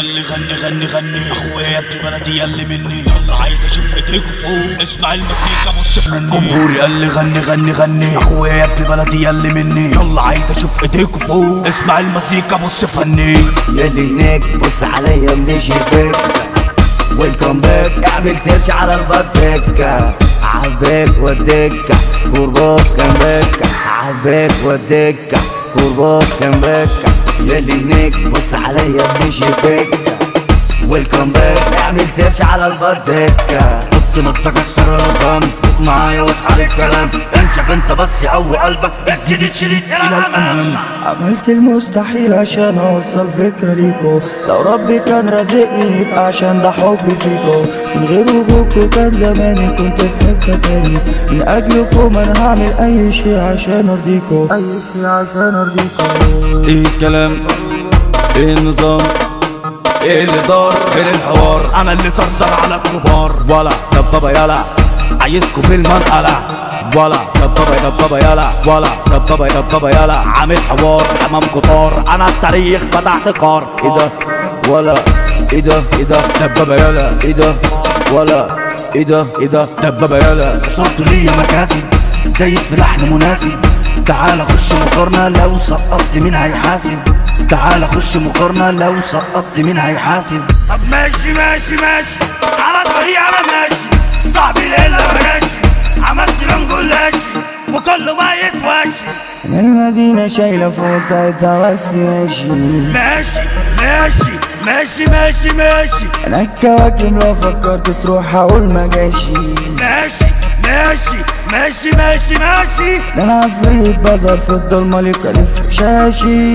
ياللي غني غني غني اخويا يا ابن بلدي ياللي مني يلا عايز اشوف ايديك فوق اسمع المزيكا بص مني جمهوري ياللي غني غني غني اخويا يا ابن بلدي ياللي مني يلا عايز اشوف ايديك فوق اسمع المزيكا بص فني ياللي هناك بص عليا من الشباك ويلكم باك اعمل سيرش على الفتاكة عالباك والدكة كورباك كان باكة عالباك والدكة كورباك كان باكة ياللي هناك بص عليا من الشباك ويلكم باك اعمل سيرش على الفتاكة نط كسر الرقم فوق معايا واصحى للكلام انشف انت بس يقوي قلبك الجديد شريط الى الامام. عملت المستحيل عشان اوصل فكرة ليكو لو ربي كان رازقني يبقى عشان ده حبي فيكو من غير وجودكو كان زماني كنت في حتة تاني من اجلكم انا هعمل اي شي عشان ارضيكو اي شي عشان ارضيكو. ايه الكلام ايه النظام ايه اللي دار فين الحوار انا اللي صرصر على الكبار ولا دبابة يلا عايزكوا في المنقلة ولا دبابة يلا ولا دبابة يلا عامل حوار حمام قطار انا التاريخ فتحت قار ايه ده ولا ايه ده دبابة يلا ايه ده ولا ايه ده دبابة يلا وصلت ليا مكاسب دايس في لحن مناسب تعال خش مقارنة لو سقطت مين هيحاسب تعال خش مقارنة لو سقطت مين هيحاسب. طب ماشي على الطريق انا ماشي صاحبي ليلة ماشي عملت لهم جلاشي وكله ما يتواشي من المدينة شايلة فوق بتاعتها بس ماشي انا الكواكب لو فكرت تروح هقول ما جاشي ماشي ده انا عفريت بظهر في الضلمة ليكلف شاشي.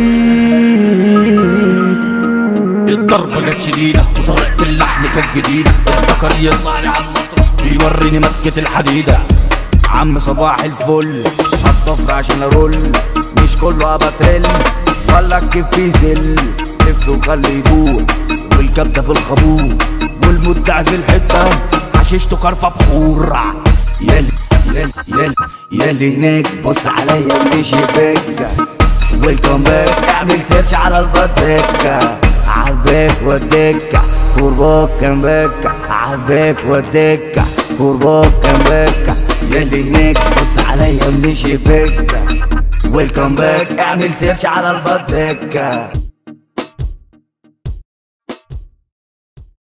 الضربة كانت شديدة وطريقة اللحن كانت جديدة الذكر يطلع لي على المسرح بيوريني مسكة الحديدة عم صباح الفل هتطفر عشان ارول مش كله ابا ترل ولا كيف بيزل لف وخلي يدور والكبده في الخابور والمدعي في الحته عششته كرفه بخور ياللي هناك بص عليا من الشباك ويلكم باك اعمل سيرش على الفتاكة عالباك والدكة كورباك كان باكة عالباك والدكة كورباك كان باكة ياللي هناك بص عليا من الشباك ويلكم باك اعمل سيرش على الفتاكة.